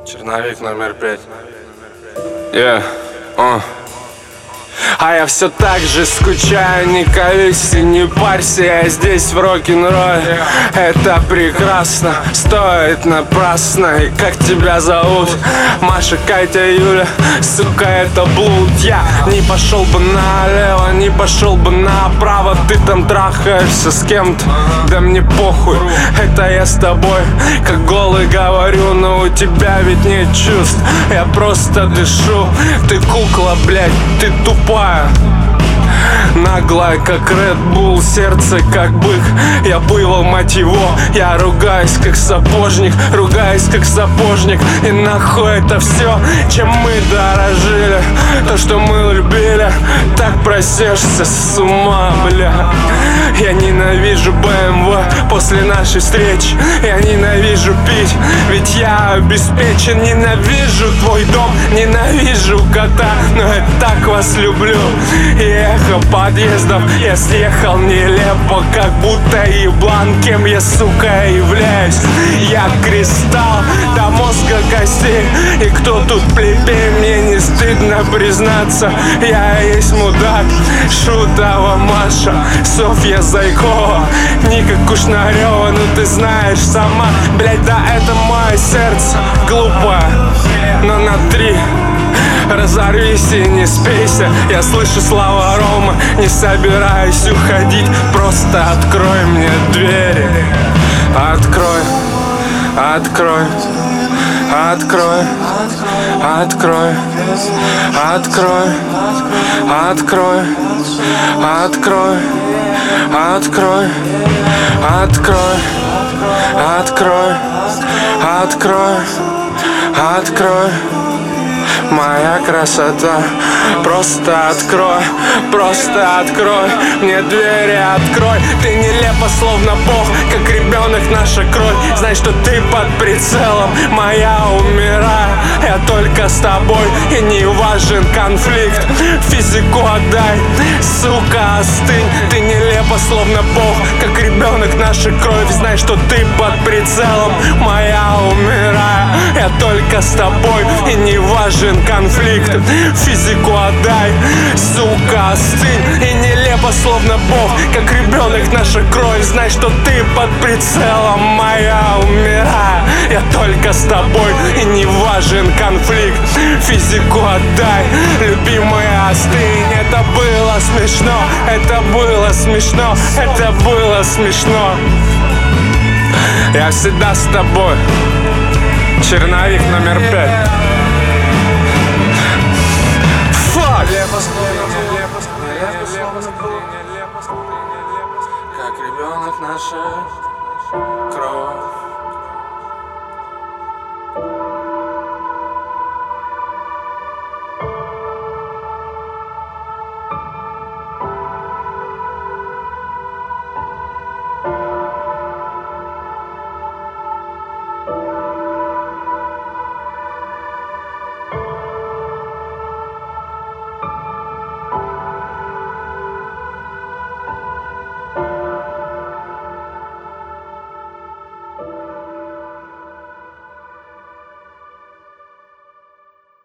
Черновик номер 5. А я все так же скучаю, не колись и не парься. Я здесь в рок-н-ролле, это прекрасно, стоит напрасно. И как тебя зовут? Маша, Катя, Юля, сука, это блуд. Я не пошел бы налево, не пошел бы направо. Ты там трахаешься с кем-то, да мне похуй, это я с тобой, как голый говорю. Но у тебя ведь нет чувств, я просто дышу. Ты кукла, блядь, ты тупая, наглая, как Red Bull, сердце как бык. Я буйвол, мать его, я ругаюсь, как сапожник, ругаюсь, как сапожник. И нахуй это все, чем мы дорожили, то, что мы любили, так просешься с ума, бля. Я ненавижу BMW после нашей встречи, я ненавижу пить, ведь я обеспечен. Ненавижу твой дом, ненавижу кота, но я так вас люблю. И эхо подъездов, я съехал нелепо, как будто еблан. Кем я, сука, являюсь? Я кристалл до мозга костей. И кто тут плебей? Мне не стыдно признаться, я есть мудак. Шутова Маша, Софья Зайкова, Ника Кушнарева. Ну ты знаешь сама, блять, да это мое сердце глупое, но на 3. Разорвись и не спейся. Я слышу слова Рома, не собираюсь уходить. Просто открой мне двери. Открой, открой, открой, открой, открой, открой, открой, открой, открой, открой, открой, открой. Моя красота, просто открой мне двери, открой. Ты нелепо, словно бог, как ребенок наша кровь. Знай, что ты под прицелом, моя умираю. Я только с тобой, и не важен конфликт. Физику отдай, сука, остынь. Ты нелепо, словно бог, как ребенок наша кровь. Знай, что ты под прицелом, моя умираю. Я только с тобой, и не важен конфликт. Физику отдай, сука, остынь. И нелепо, словно бог, как ребенок наша кровь. Знай, что ты под прицелом, моя умираю. Я только с тобой, и не важен конфликт. Физику отдай, любимая, остынь. Это было смешно, это было смешно, это было смешно. Я всегда с тобой. Черновик номер 5. Как ребенок наша кровь.